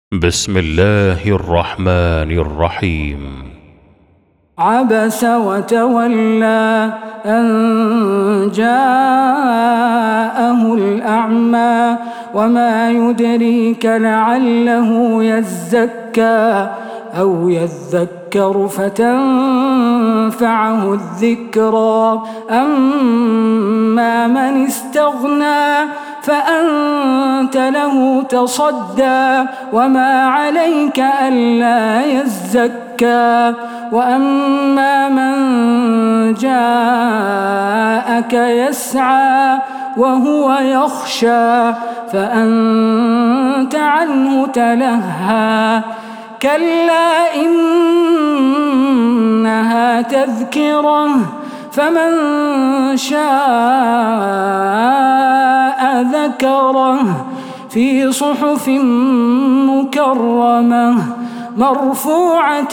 بسم الله الرحمن الرحيم. عبس وتولى أن جاءه الأعمى وما يدريك لعله يزكى أو يذكر فتنفعه الذكرى. أما من استغنى فأنت له تصدى وما عليك ألا يزكى. وأما من جاءك يسعى وهو يخشى فأنت عنه تلهى. كلا إنها تذكرة فمن شاء ذكره في صحف مكرمة مرفوعة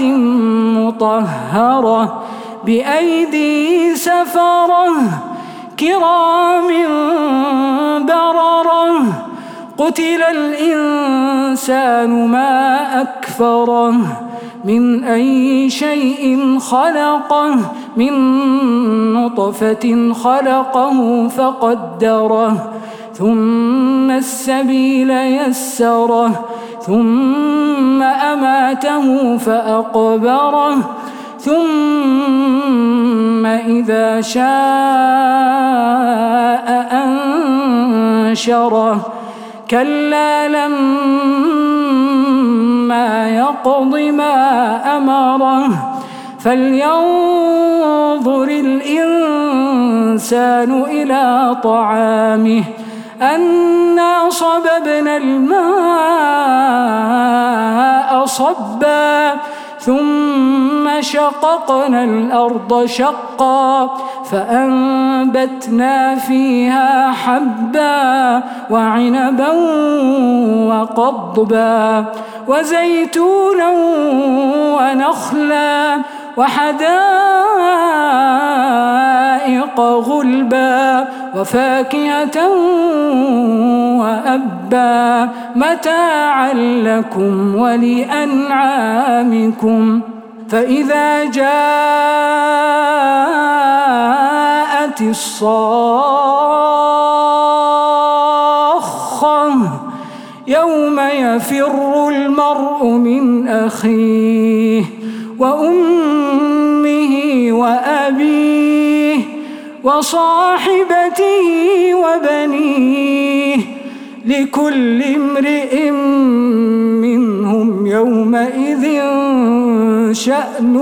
مطهرة بأيدي سفرة كرام بررة. قتل الإنسان ما أكفره من أي شيء خلقه من نطفة خلقه فقدره ثم السبيل يسره ثم أماته فأقبره ثم إذا شاء أنشره. كلا لما يقض ما أمره فلينظر الإنسان إلى طعامه أنا صببنا الماء صبا ثم شققنا الأرض شقا فأنبتنا فيها حبا وعنبا وقضبا وزيتونا ونخلا وحدائق غلبا وفاكهة وأبا متاعا لكم ولأنعامكم. فإذا جاءت الصاخة يوم يفر المرء من أخيه وأمه وأبيه وصاحبته وبنيه لكل امرئ منهم يومئذ شأن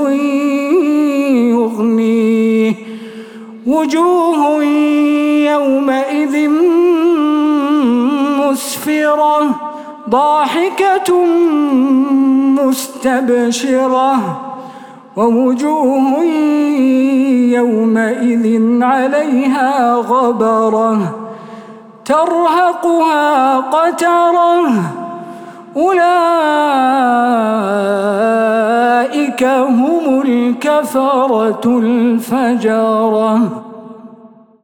يغنيه. وجوه يومئذ مسفرة ضاحكة مستبشرة ووجوه يومئذ عليها غبرة ترهقها قترة. أولئك هم الكفرة الفجرة.